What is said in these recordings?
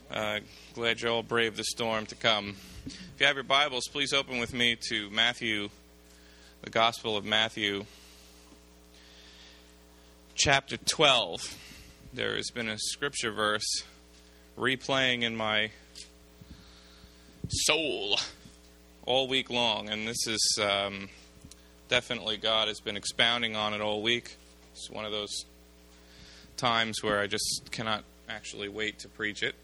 Glad you all braved the storm to come. If you have your Bibles, please open with me to Matthew, the Gospel of Matthew, chapter 12. There has been a scripture verse replaying in my soul all week long, and this is definitely God has been expounding on it all week. It's one of those times where I just cannot actually wait to preach it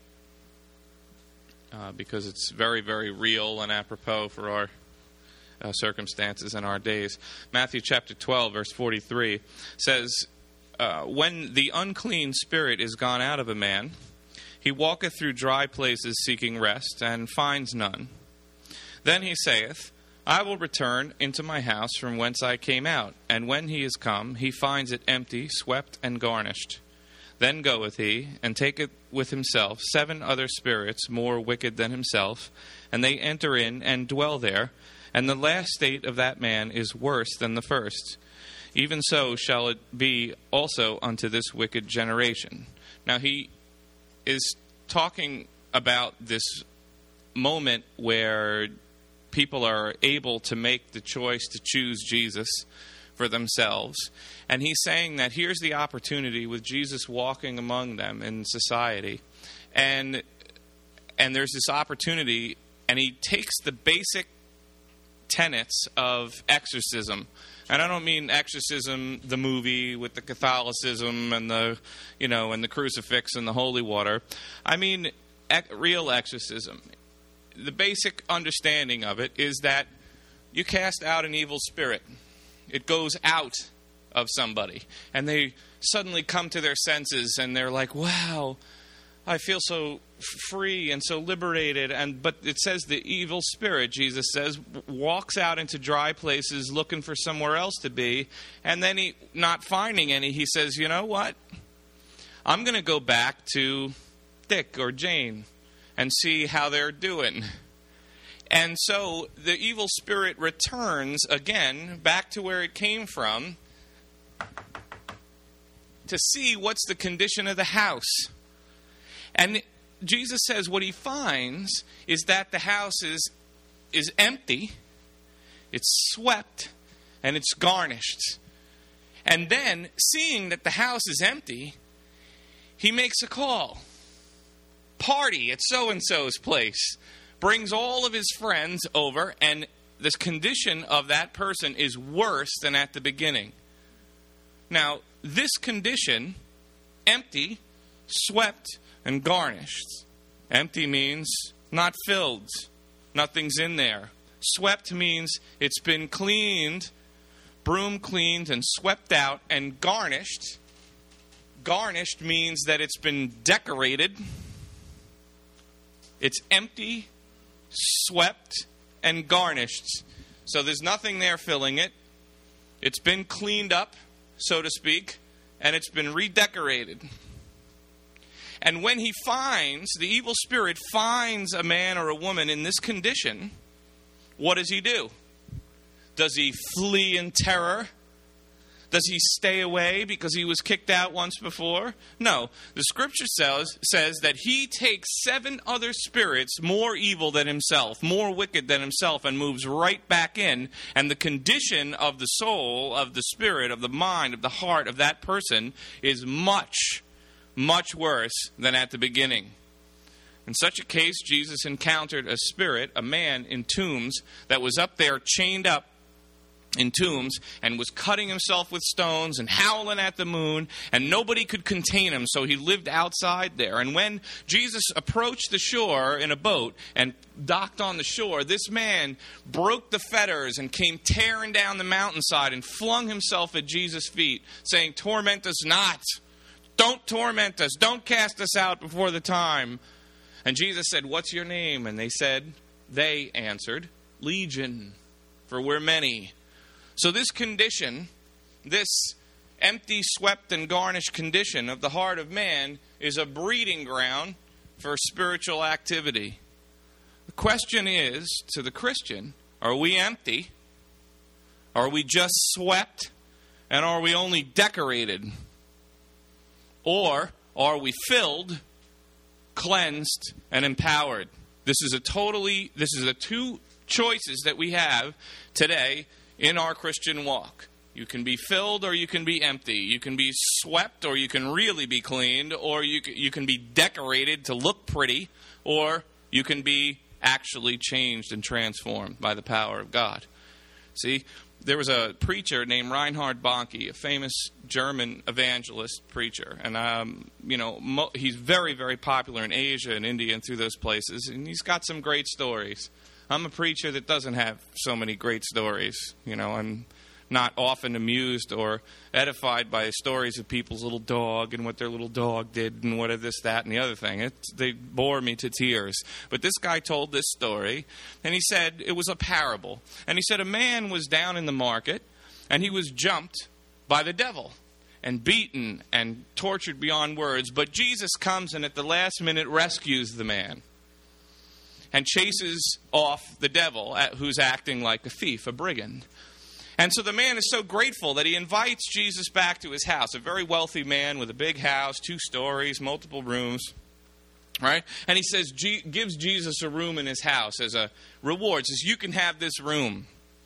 because it's very, very real and apropos for our circumstances and our days. Matthew chapter 12, verse 43 says, when the unclean spirit is gone out of a man, he walketh through dry places seeking rest, and finds none. Then he saith, I will return into my house from whence I came out. And when he is come, he finds it empty, swept, and garnished. Then goeth he, and taketh with himself 7 other spirits more wicked than himself, and they enter in and dwell there. And the last state of that man is worse than the first. Even so shall it be also unto this wicked generation. Now he is talking about this moment where people are able to make the choice to choose Jesus for themselves. And he's saying that here's the opportunity with Jesus walking among them in society. And there's this opportunity, and he takes the basic tenets of exorcism. And I don't mean exorcism, the movie with the Catholicism and the crucifix and the holy water. I mean real exorcism. The basic understanding of it is that you cast out an evil spirit. It goes out of somebody, and they suddenly come to their senses, and they're like, wow, I feel so free and so liberated. But it says the evil spirit, Jesus says, walks out into dry places looking for somewhere else to be, and then he, not finding any, he says, you know what? I'm going to go back to Dick or Jane and see how they're doing. And so the evil spirit returns again back to where it came from to see what's the condition of the house. And Jesus says what he finds is that the house is empty, it's swept, and it's garnished. And then, seeing that the house is empty, he makes a call. Party at so-and-so's place. Brings all of his friends over, and the condition of that person is worse than at the beginning. Now, this condition, empty, swept, and garnished. Empty means not filled. Nothing's in there. Swept means it's been cleaned, broom cleaned and swept out, and garnished. Garnished means that it's been decorated. It's empty, swept, and garnished. So there's nothing there filling it. It's been cleaned up, so to speak, and it's been redecorated. And when he finds, the evil spirit finds a man or a woman in this condition, what does he do? Does he flee in terror? Does he stay away because he was kicked out once before? No. The scripture says that he takes 7 other spirits more evil than himself, more wicked than himself, and moves right back in. And the condition of the soul, of the spirit, of the mind, of the heart of that person is much, much worse than at the beginning. In such a case, Jesus encountered a spirit, a man in tombs, that was up there chained up in tombs and was cutting himself with stones and howling at the moon, and nobody could contain him, so he lived outside there. And when Jesus approached the shore in a boat and docked on the shore, this man broke the fetters and came tearing down the mountainside and flung himself at Jesus' feet, saying, torment us not. Don't torment us. Don't cast us out before the time. And Jesus said, what's your name? And they answered, Legion, for we're many. So this condition, this empty, swept, and garnished condition of the heart of man is a breeding ground for spiritual activity. The question is, to the Christian, are we empty? Are we just swept? And are we only decorated? Or are we filled cleansed and empowered. This is the two choices that we have today in our Christian walk. You can be filled or you can be empty. You can be swept or you can really be cleaned, or you can be decorated to look pretty, or you can be actually changed and transformed by the power of God. See, there was a preacher named Reinhard Bonnke, a famous German evangelist preacher. And, he's very, very popular in Asia and India and through those places. And he's got some great stories. I'm a preacher that doesn't have so many great stories. I'm not often amused or edified by stories of people's little dog and what their little dog did and what of this, that, and the other thing. They bore me to tears. But this guy told this story, and he said it was a parable. And he said a man was down in the market, and he was jumped by the devil and beaten and tortured beyond words. But Jesus comes and at the last minute rescues the man and chases off the devil, who's acting like a thief, a brigand. And so the man is so grateful that he invites Jesus back to his house, a very wealthy man with a big house, 2 stories, multiple rooms, right? And he says, gives Jesus a room in his house as a reward. Says, you can have this room.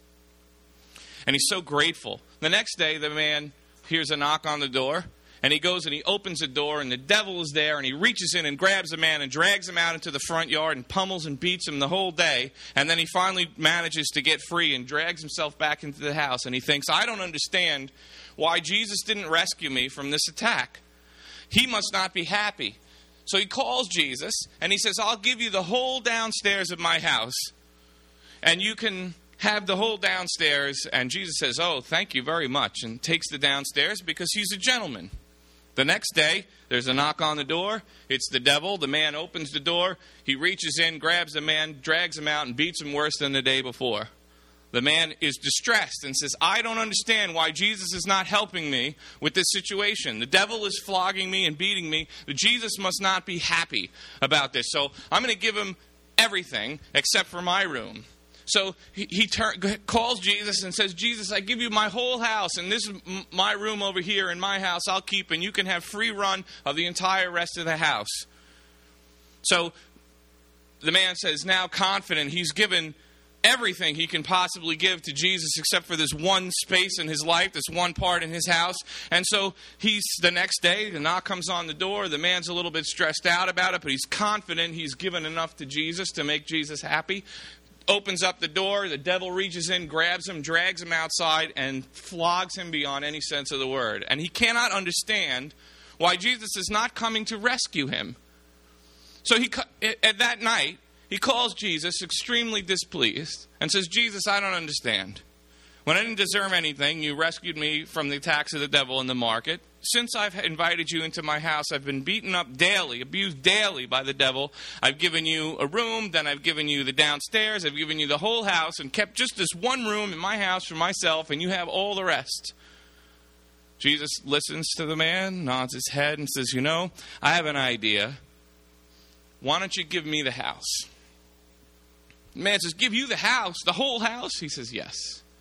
And he's so grateful. The next day, the man hears a knock on the door. And he goes and he opens the door, and the devil is there, and he reaches in and grabs the man and drags him out into the front yard and pummels and beats him the whole day. And then he finally manages to get free and drags himself back into the house. And he thinks, I don't understand why Jesus didn't rescue me from this attack. He must not be happy. So he calls Jesus, and he says, I'll give you the whole downstairs of my house, and you can have the whole downstairs. And Jesus says, oh, thank you very much, and takes the downstairs because he's a gentleman. The next day, there's a knock on the door. It's the devil. The man opens the door. He reaches in, grabs the man, drags him out, and beats him worse than the day before. The man is distressed and says, I don't understand why Jesus is not helping me with this situation. The devil is flogging me and beating me. Jesus must not be happy about this. So I'm going to give him everything except for my room. So he calls Jesus and says, Jesus, I give you my whole house, and this is my room over here in my house I'll keep, and you can have free run of the entire rest of the house. So the man says, now confident, he's given everything he can possibly give to Jesus except for this one space in his life, this one part in his house. And so the next day, the knock comes on the door. The man's a little bit stressed out about it, but he's confident he's given enough to Jesus to make Jesus happy. Opens up the door, the devil reaches in, grabs him, drags him outside, and flogs him beyond any sense of the word. And he cannot understand why Jesus is not coming to rescue him. So at that night, he calls Jesus, extremely displeased, and says, Jesus, I don't understand. When I didn't deserve anything, you rescued me from the attacks of the devil in the market. Since I've invited you into my house, I've been beaten up daily, abused daily by the devil. I've given you a room, then I've given you the downstairs, I've given you the whole house, and kept just this one room in my house for myself, and you have all the rest. Jesus listens to the man, nods his head, and says, I have an idea. Why don't you give me the house? The man says, give you the house, the whole house? He says, yes.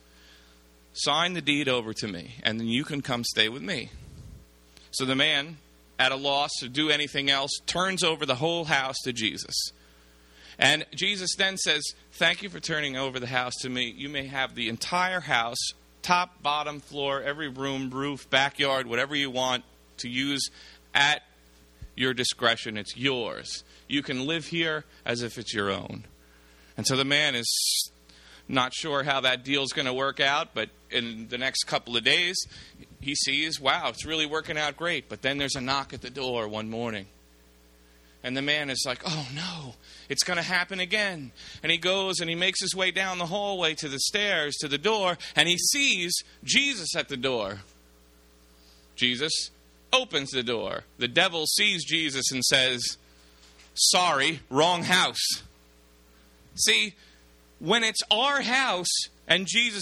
Sign the deed over to me, and then you can come stay with me. So the man, at a loss to do anything else, turns over the whole house to Jesus. And Jesus then says, thank you for turning over the house to me. You may have the entire house, top, bottom, floor, every room, roof, backyard, whatever you want to use at your discretion. It's yours. You can live here as if it's your own. And so the man is not sure how that deal's going to work out, but in the next couple of days, he sees, wow, it's really working out great. But then there's a knock at the door one morning. And the man is like, oh no, it's going to happen again. And he goes and he makes his way down the hallway to the stairs, to the door, and he sees Jesus at the door. Jesus opens the door. The devil sees Jesus and says, sorry, wrong house. See, when it's our house and Jesus